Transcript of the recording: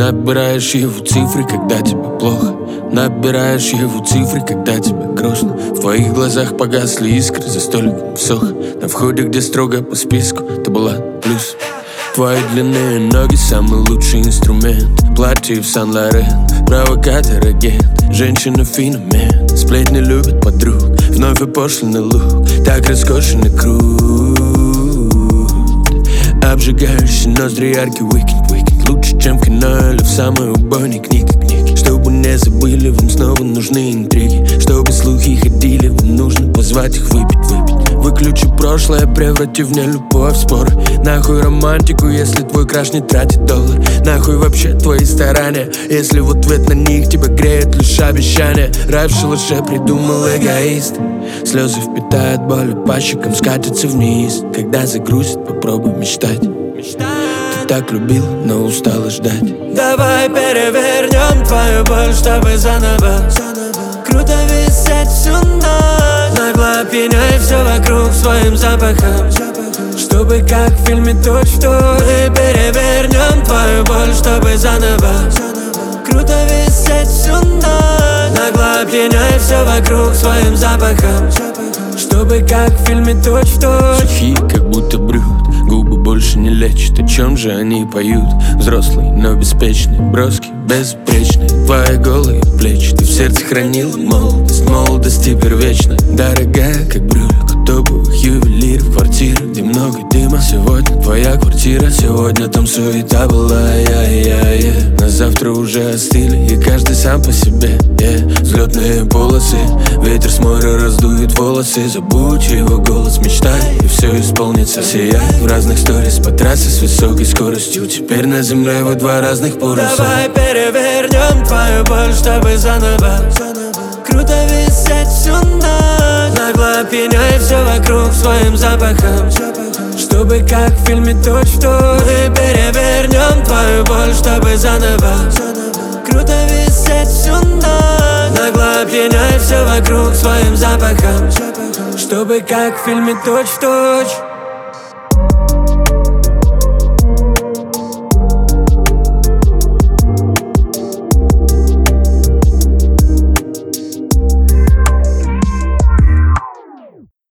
Набираешь его цифры, когда тебе плохо. Набираешь его цифры, когда тебе грустно. В твоих глазах погасли искры, за столиком всох. На входе, где строго по списку, ты была плюс. Твои длинные ноги — самый лучший инструмент. Платье в Сан-Лорен, провокатор, агент. Женщина-феномен, сплетни любят подруг. Вновь опошленный лук, так роскошен и крут. Обжигающий ноздри, яркий уикенд. Лучше, чем в кино или в самой убойной книге. Чтобы не забыли, вам снова нужны интриги. Чтобы слухи ходили, вам нужно позвать их выпить. Выключи прошлое, преврати в нелюбовь споры. Нахуй романтику, если твой краш не тратит доллар. Нахуй вообще твои старания, если в ответ на них тебя греет лишь обещание. Рай в шалаше придумал эгоист. Слезы впитают боль, по щекам скатятся вниз. Когда загрузит, попробуй мечтать. Ты так любил, но устала ждать. Давай перевернем твою боль, чтобы заново. Круто висеть всю ночь, нагло опьяняй все вокруг своим запахом. Чтобы как в фильме точь-в-точь. Мы перевернем твою боль, чтобы заново. Круто висеть всю ночь, нагло опьяняй все вокруг своим запахом. Чтобы как в фильме точь-в-точь. Сухие, как будто брют, губы больше не лечат. О чем же они поют? Взрослый, но беспечный, броский, безупречный. Твои голые плечи, ты в сердце хранил молодость. Молодость теперь вечна, дорогая, как брюлик. Топовых ювелиров, квартира, где много дыма. Сегодня твоя квартира, сегодня там суета была. На завтра уже остыли, и каждый сам по себе. Взлетные полосы, ветер с моря раздует волосы. Забудь его голос, мечтай, и все исполнится. Сияй в разных сторис по трассе с высокой скоростью. Теперь на земле вы два разных полюса. Давай перевернем твою боль, чтобы заново. Круто висеть всю ночь, нагло опьяняй все вокруг своим запахом. Чтобы как в фильме точь-в-точь. Мы перевернем твою боль, чтобы заново. Круто висеть всю ночь, нагло опьяняй все вокруг своим запахом. Чтобы как в фильме точь-в-точь.